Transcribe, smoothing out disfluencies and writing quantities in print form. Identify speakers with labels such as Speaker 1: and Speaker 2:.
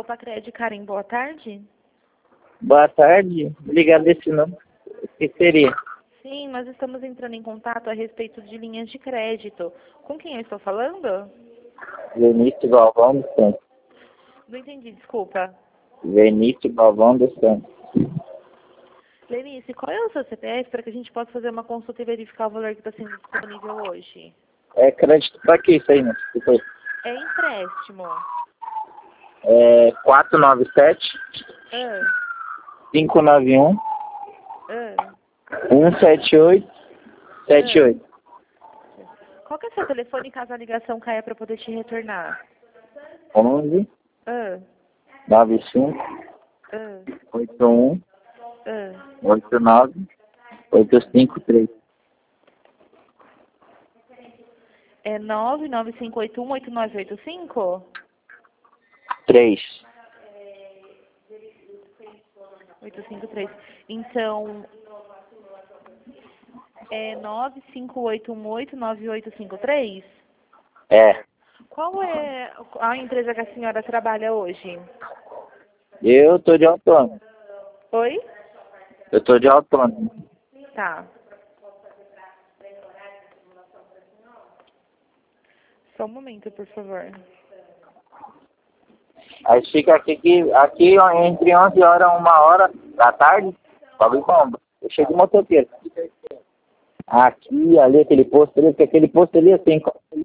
Speaker 1: Copa Cred, Karen, boa tarde.
Speaker 2: Boa tarde, ligado desse número. O que seria?
Speaker 1: Sim, nós estamos entrando em contato a respeito de linhas de crédito. Com quem eu estou falando?
Speaker 2: Vinícius Galvão dos Santos.
Speaker 1: Não entendi, desculpa.
Speaker 2: Vinícius Galvão dos Santos.
Speaker 1: Lenice, qual é o seu CPF para que a gente possa fazer uma consulta e verificar o valor que está sendo disponível hoje?
Speaker 2: É crédito pra que isso aí, né? Desculpa aí.
Speaker 1: É empréstimo.
Speaker 2: É 497
Speaker 1: Ah,
Speaker 2: 591
Speaker 1: ah,
Speaker 2: 178 78.
Speaker 1: Qual que é o seu telefone caso a ligação caia para poder te retornar?
Speaker 2: 11
Speaker 1: Ah,
Speaker 2: 95
Speaker 1: ah,
Speaker 2: 81
Speaker 1: ah.
Speaker 2: 89 853.
Speaker 1: É 995818985?
Speaker 2: 3.
Speaker 1: 853. Então, é 958189853?
Speaker 2: É.
Speaker 1: Qual é a empresa que a senhora trabalha hoje?
Speaker 2: Eu tô de autônomo.
Speaker 1: Oi?
Speaker 2: Eu tô de autônomo.
Speaker 1: Tá. Só um momento, por favor.
Speaker 2: Aí fica aqui ó, entre 11 horas e 1 hora da tarde, sobe bomba. Eu chego de motoqueiro. Aqui, ali, aquele posto ali, porque aquele posto ali, assim,